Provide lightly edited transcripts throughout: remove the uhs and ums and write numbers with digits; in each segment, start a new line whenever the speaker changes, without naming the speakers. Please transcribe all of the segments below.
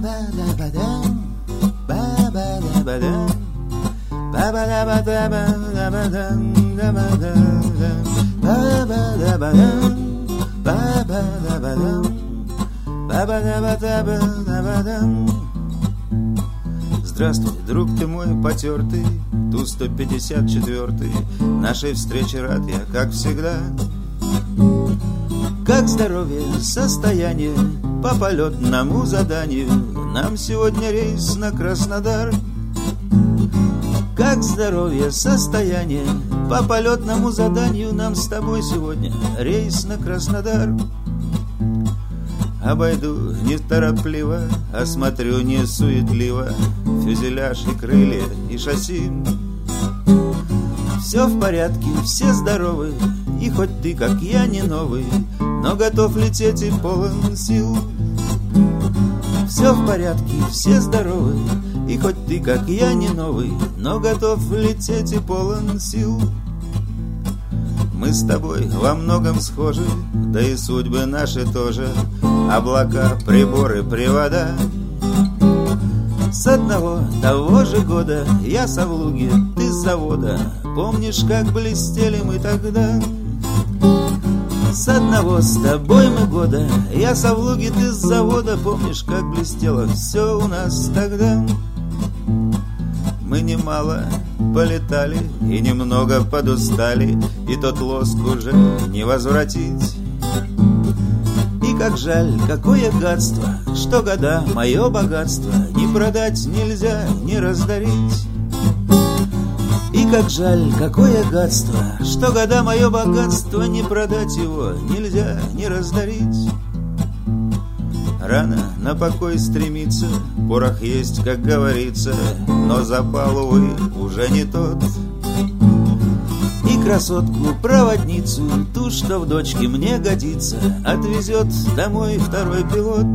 Здравствуй, друг ты мой потертый, Ту-154. Нашей встрече рад я, как всегда. Как здоровье, состояние, по полетному заданию нам сегодня рейс на Краснодар. Как здоровье, состояние, по полетному заданию нам с тобой сегодня рейс на Краснодар. Обойду неторопливо, осмотрю не суетливо фюзеляж и крылья и шасси. Все в порядке, все здоровы, и хоть ты, как я, не новый, но готов лететь и полон сил. Все в порядке, все здоровы, и хоть ты, как я, не новый, но готов лететь и полон сил. Мы с тобой во многом схожи, да и судьбы наши тоже. Облака, приборы, привода. С одного того же года я со Влуги, ты с завода. Помнишь, как блестели мы тогда? С одного с тобой мы года я со Влуги, ты с завода. Помнишь, как блестело все у нас тогда? Мы немало полетали и немного подустали, и тот лоск уже не возвратить. И как жаль, какое гадство, что года мое богатство не продать нельзя, не раздарить. И как жаль, какое гадство, что года мое богатство не продать его нельзя, не раздарить. Рано на покой стремиться, порох есть, как говорится, но запал, увы, уже не тот. И красотку-проводницу, ту, что в дочке мне годится, отвезет домой второй пилот.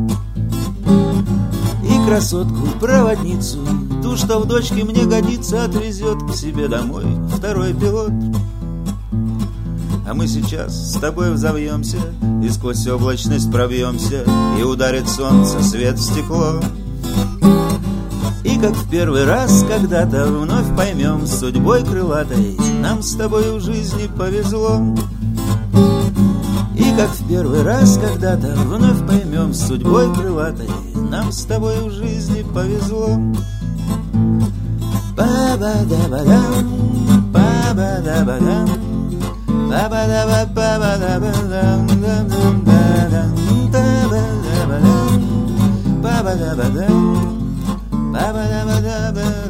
И красотку-проводницу, ту, что в дочке мне годится, отвезет к себе домой второй пилот. А мы сейчас с тобой взовьемся и сквозь облачность пробьемся, и ударит солнце свет в стекло. И как в первый раз когда-то вновь поймем, с судьбой крылатой нам с тобой в жизни повезло. И как в первый раз когда-то вновь поймем, с судьбой крылатой нам с тобой в жизни повезло. Ба-ба-да-ба-дам, ба-ба-да-ба-дам, ба-ба-да-ба-ба-ба-да-ба-дам, ба-ба-да-ба-дам, ба-ба-да-ба-дам, ba ba da ba da ba